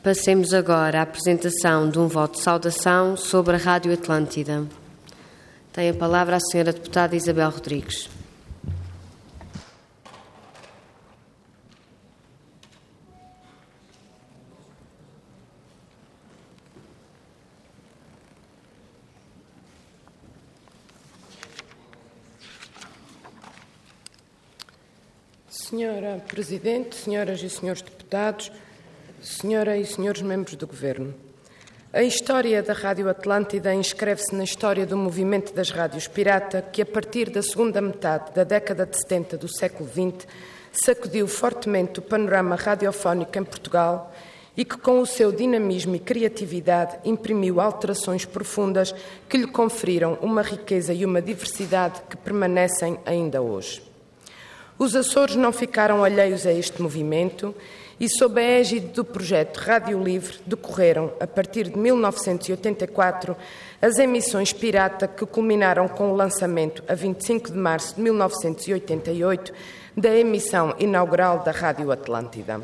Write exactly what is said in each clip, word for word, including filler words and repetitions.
Passemos agora à apresentação de um voto de saudação sobre a Rádio Atlântida. Tem a palavra a senhora deputada Isabel Rodrigues. Senhora Presidente, senhoras e senhores deputados, senhora e senhores membros do Governo, a história da Rádio Atlântida inscreve-se na história do movimento das rádios pirata que, a partir da segunda metade da década de setenta do século vinte, sacudiu fortemente o panorama radiofónico em Portugal e que, com o seu dinamismo e criatividade, imprimiu alterações profundas que lhe conferiram uma riqueza e uma diversidade que permanecem ainda hoje. Os Açores não ficaram alheios a este movimento e, sob a égide do projeto Rádio Livre, decorreram, a partir de mil novecentos e oitenta e quatro, as emissões pirata que culminaram com o lançamento, a vinte e cinco de março de mil novecentos e oitenta e oito, da emissão inaugural da Rádio Atlântida.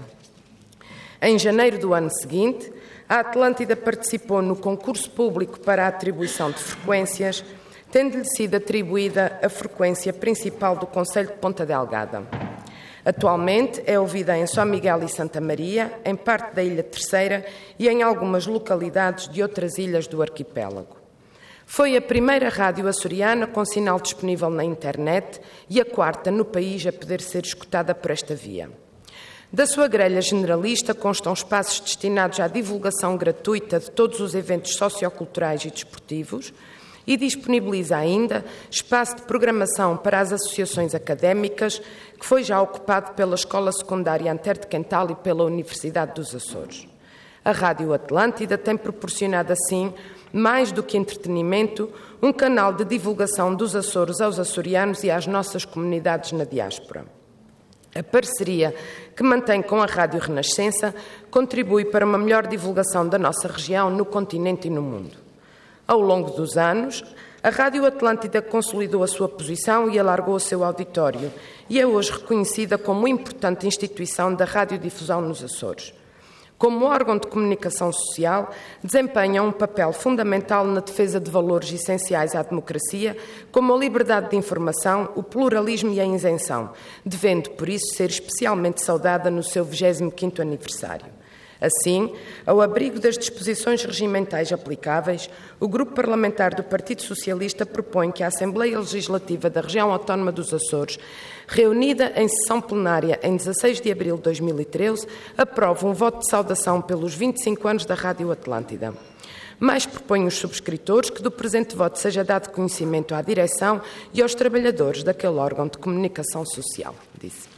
Em janeiro do ano seguinte, a Atlântida participou no concurso público para a atribuição de frequências, tendo-lhe sido atribuída a frequência principal do concelho de Ponta Delgada. Atualmente é ouvida em São Miguel e Santa Maria, em parte da Ilha Terceira e em algumas localidades de outras ilhas do arquipélago. Foi a primeira rádio açoriana com sinal disponível na internet e a quarta no país a poder ser escutada por esta via. Da sua grelha generalista constam espaços destinados à divulgação gratuita de todos os eventos socioculturais e desportivos, e disponibiliza ainda espaço de programação para as associações académicas, que foi já ocupado pela Escola Secundária Antero de Quental e pela Universidade dos Açores. A Rádio Atlântida tem proporcionado, assim, mais do que entretenimento, um canal de divulgação dos Açores aos açorianos e às nossas comunidades na diáspora. A parceria que mantém com a Rádio Renascença contribui para uma melhor divulgação da nossa região no continente e no mundo. Ao longo dos anos, a Rádio Atlântida consolidou a sua posição e alargou o seu auditório e é hoje reconhecida como importante instituição da radiodifusão nos Açores. Como órgão de comunicação social, desempenha um papel fundamental na defesa de valores essenciais à democracia, como a liberdade de informação, o pluralismo e a isenção, devendo, por isso, ser especialmente saudada no seu vigésimo quinto aniversário. Assim, ao abrigo das disposições regimentais aplicáveis, o Grupo Parlamentar do Partido Socialista propõe que a Assembleia Legislativa da Região Autónoma dos Açores, reunida em sessão plenária em dezasseis de abril de dois mil e treze, aprove um voto de saudação pelos vinte e cinco anos da Rádio Atlântida. Mais propõe os subscritores que do presente voto seja dado conhecimento à direção e aos trabalhadores daquele órgão de comunicação social, disse.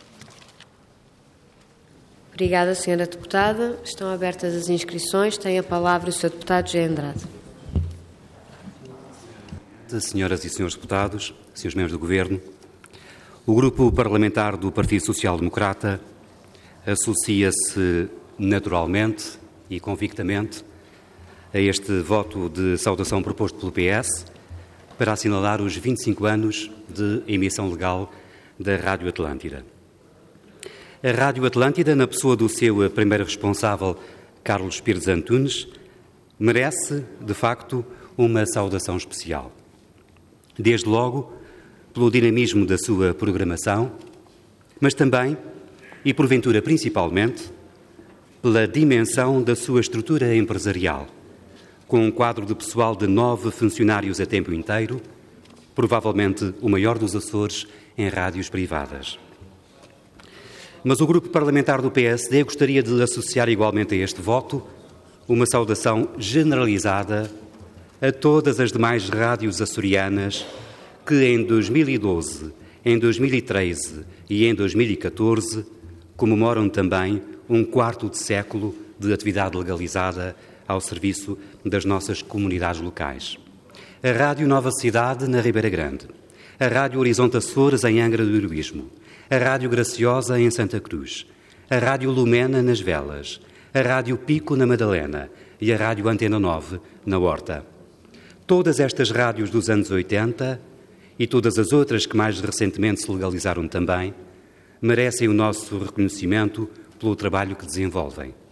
Obrigada, senhora deputada. Estão abertas as inscrições. Tem a palavra o senhor deputado José Andrade. Senhoras e senhores deputados, senhores membros do Governo, o Grupo Parlamentar do Partido Social Democrata associa-se naturalmente e convictamente a este voto de saudação proposto pelo P S para assinalar os vinte e cinco anos de emissão legal da Rádio Atlântida. A Rádio Atlântida, na pessoa do seu primeiro responsável, Carlos Pires Antunes, merece, de facto, uma saudação especial. Desde logo, pelo dinamismo da sua programação, mas também, e porventura principalmente, pela dimensão da sua estrutura empresarial, com um quadro de pessoal de nove funcionários a tempo inteiro, provavelmente o maior dos Açores em rádios privadas. Mas o Grupo Parlamentar do P S D gostaria de associar igualmente a este voto uma saudação generalizada a todas as demais rádios açorianas que em dois mil e doze, em dois mil e treze e em dois mil e catorze comemoram também um quarto de século de atividade legalizada ao serviço das nossas comunidades locais. A Rádio Nova Cidade, na Ribeira Grande, a Rádio Horizonte Açores, em Angra do Heroísmo, a Rádio Graciosa, em Santa Cruz, a Rádio Lumena, nas Velas, a Rádio Pico, na Madalena e a Rádio Antena nove, na Horta. Todas estas rádios dos anos oitenta e todas as outras que mais recentemente se legalizaram também, merecem o nosso reconhecimento pelo trabalho que desenvolvem.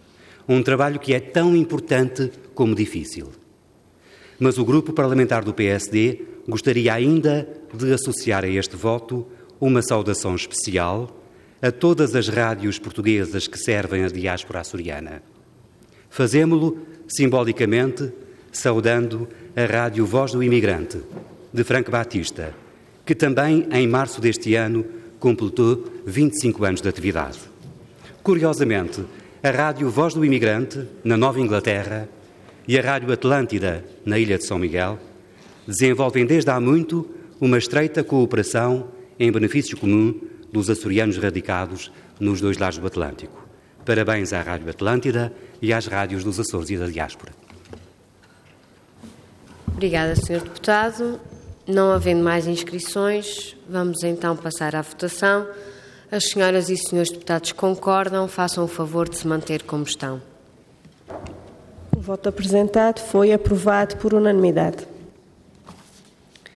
Um trabalho que é tão importante como difícil. Mas o Grupo Parlamentar do P S D gostaria ainda de associar a este voto uma saudação especial a todas as rádios portuguesas que servem a diáspora açoriana. Fazemo-lo simbolicamente saudando a Rádio Voz do Imigrante, de Franco Batista, que também em março deste ano completou vinte e cinco anos de atividade. Curiosamente, a Rádio Voz do Imigrante, na Nova Inglaterra, e a Rádio Atlântida, na Ilha de São Miguel, desenvolvem desde há muito uma estreita cooperação em benefício comum dos açorianos radicados nos dois lados do Atlântico. Parabéns à Rádio Atlântida e às rádios dos Açores e da diáspora. Obrigada, senhor Deputado. Não havendo mais inscrições, vamos então passar à votação. As senhoras e senhores deputados concordam, façam o favor de se manter como estão. O voto apresentado foi aprovado por unanimidade.